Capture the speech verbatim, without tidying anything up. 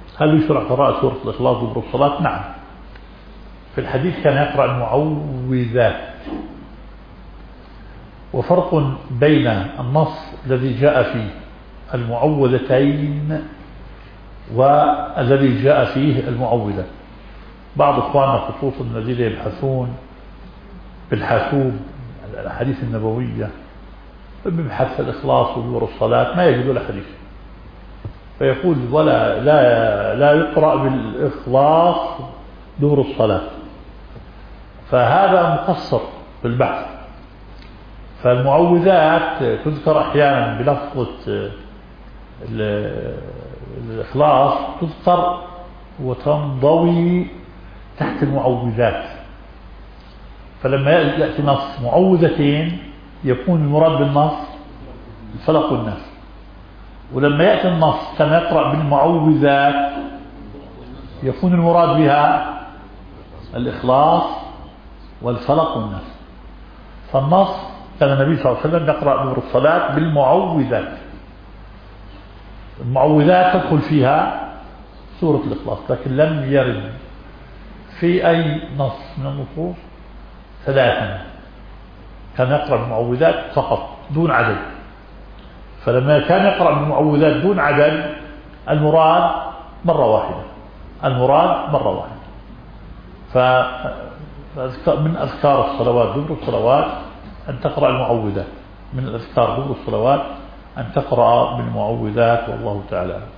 هل يشرع قراءة سورة الإخلاص دبر الصلاة؟ نعم. في الحديث كان يقرأ المعوذات. وفرق بين النص الذي جاء فيه المعوذتين والذي جاء فيه المعوذة. بعض إخواننا خصوصا الذين يبحثون بالحاسوب الأحاديث النبوية بمبحث الإخلاص ودبر الصلاة ما يجدون الحديث، فيقول ولا لا لا يقرأ بالإخلاص دبر الصلاة، فهذا مقصر في البحث. فالمعوذات تذكر أحيانا بلفظة الإخلاص، تذكر وتنضوي تحت المعوذات. فلما يأتي نص معوذتين يكون المراد بالنص الفلق والناس، ولما يأتي النص كما يقرأ بالمعوذات يكون المراد بها الإخلاص والفلق والناس. فالنص كان النبي صلى الله عليه وسلم يقرأ دبر الصلاة بالمعوذات. المعوذات تدخل فيها سورة الإخلاص، لكن لم يرد في أي نص من النصوص ثلاثا، كان يقرأ بالمعوذات فقط دون عدد. فلما كان يقرأ بالمعوذات دون عدد المراد مرة واحدة، المراد مرة واحدة. فمن أذكار الصلوات دبر الصلوات أن تقرأ المعوذات، من الأذكار دبر الصلوات أن تقرأ بالمعوذات، والله تعالى.